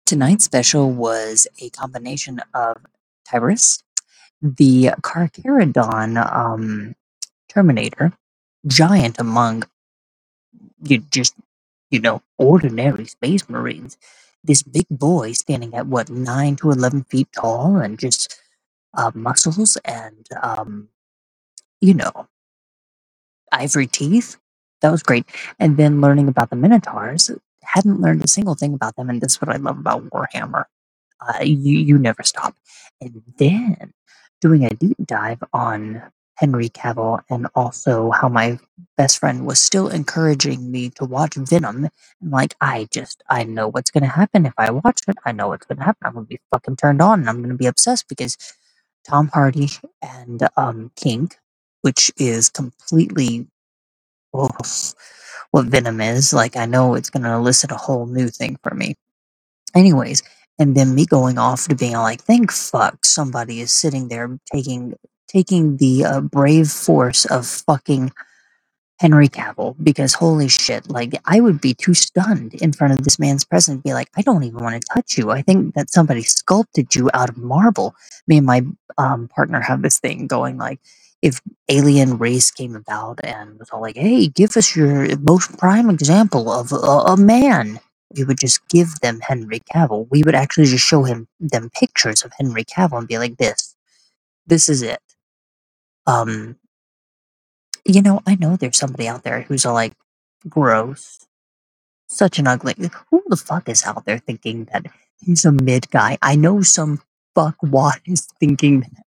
Tonight's special was a combination of Tyrus, the Carcharodon Terminator, giant among just ordinary space marines. This big boy standing at what 9 to 11 feet tall and just muscles and you know ivory teeth. That was great. And then learning about the Minotaurs, hadn't learned a single thing about them, and this is what I love about Warhammer. You never stop. And then doing a deep dive on Henry Cavill and also how my best friend was still encouraging me to watch Venom. And like, I know what's going to happen if I watch it. I know what's going to happen. I'm going to be fucking turned on and I'm going to be obsessed because Tom Hardy and King, which is completely oh, what Venom is. Like, I know it's going to elicit a whole new thing for me. Anyways, and then me going off to being like, "Thank fuck somebody is sitting there taking the brave force of fucking Henry Cavill because holy shit, like I would be too stunned in front of this man's presence and be like, I don't even want to touch you. I think that somebody sculpted you out of marble. Me and my partner have this thing going like, if alien race came about and was all like, hey, give us your most prime example of a man. We would just give them Henry Cavill. We would actually just show them pictures of Henry Cavill and be like, this is it. Um, I know there's somebody out there who's all like, gross. Such an ugly. Who the fuck is out there thinking that he's a mid guy? I know some fuckwad is thinking that.